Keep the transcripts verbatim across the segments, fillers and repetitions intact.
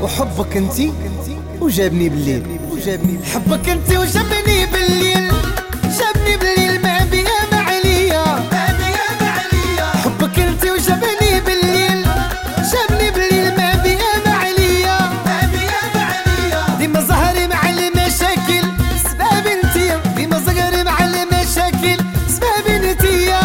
وحبك انتي وجابني بالليل، وجابني حبك انتي وجابني بالليل، جابني بالليل ما بيا ما عليا، ما بيا ما عليا. حبك انتي وجابني بالليل، جابني بالليل ما بيا ما عليا، ما بيا ما عليا. ديما زهري مع المشاكل سباب انتيا، ديما زهري مع المشاكل سباب انتيا.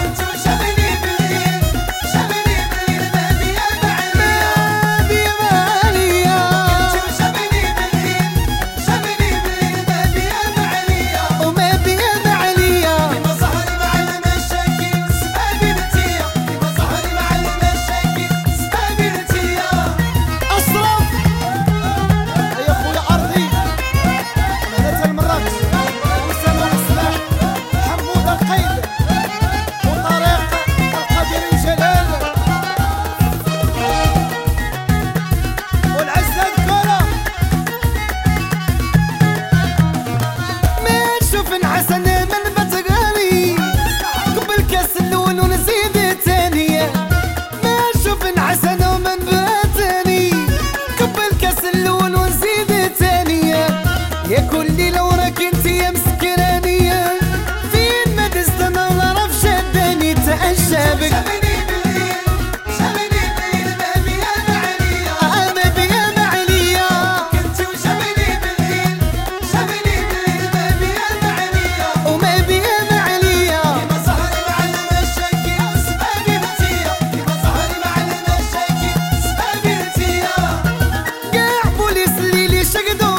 يا كلي لو راك انتي يا مسكرانية فين ما تستنى ولا راه شداني تعجبك. جابني بالليل جابني بالليل ما بيا ما عليا، اه ما بيا ما عليا. كنتي وجابني بالليل جابني بالليل ما بيا ما عليا، وما بيا ما عليا. ديما سهري مع المشاكل سبابي انتيا، ديما سهري مع المشاكل سبابي انتيا. كاع بوليس الليلي شقدو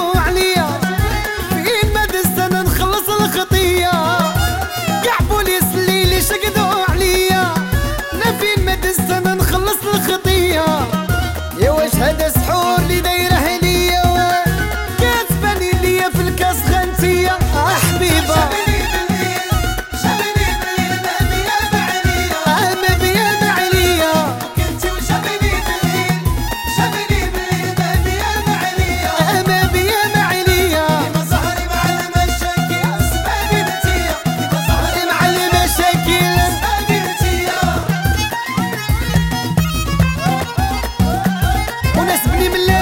شقدوا عليا، لا فين ما تستنى نخلص الخطية. يا واش هذا سحور اللي دايره ليا كاتباني ليا في الكاس خانتية اه حبيبة. جابني بالليل جابني بالليل ما بيا ما عليا، اه ما بيا ما عليا. كنتي وجابني بالليل جابني بالليل ما بيا ما عليا، اه ما بيا ما عليا. ديما سهري مع المشاكل سبابي انتيا، ديما سهري مع المشاكل وناسبني من